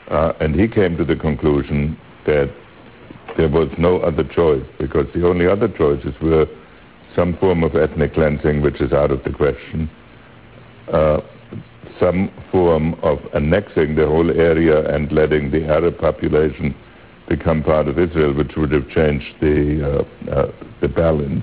And he came to the conclusion that there was no other choice, because the only other choices were some form of ethnic cleansing, which is out of the question, some form of annexing the whole area and letting the Arab population become part of Israel, which would have changed the balance.